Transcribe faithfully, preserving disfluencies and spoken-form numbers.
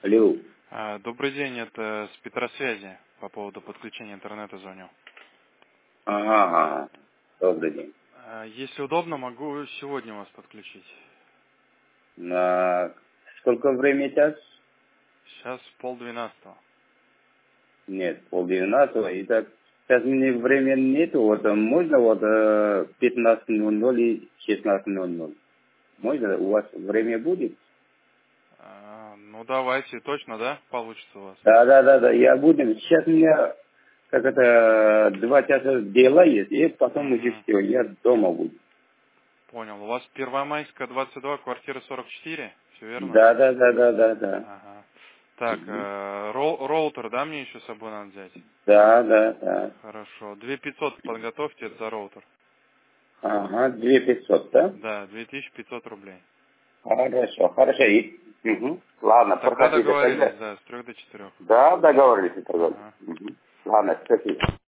Алло. А, Добрый день, это с Петросвязи по поводу подключения интернета звоню. Ага, ага. Добрый день. А, Если удобно, могу сегодня вас подключить. На сколько время сейчас? Сейчас полдвенадцатого. Нет, полдвенадцатого. Итак, сейчас мне времени нету. Вот а можно вот э, пятнадцать ноль ноль и шестнадцать ноль ноль. Можно? У вас время будет? А, Ну давайте, точно, да, получится у вас? Да, да, да, да. Я буду. Сейчас у меня как это два часа дела есть, и потом уже Мгм. все. Я дома буду. Понял. У вас Первомайская, двадцать два, квартира сорок четыре, все верно? Да, да, да, да, да, да. Ага. Так, Мгм. э, роу- роутер, да, мне еще с собой надо взять? Да, да, да. Хорошо. две тысячи пятьсот подготовьте, это за роутер. Ага, две пятьсот, да? Да, две тысячи пятьсот рублей. Хорошо, хорошо. И- мгм. Ладно, Тогда проходите договорились, тогда. да, с трех до четырех. Да, договорились тогда. Ага. Мгм. Ладно, спасибо.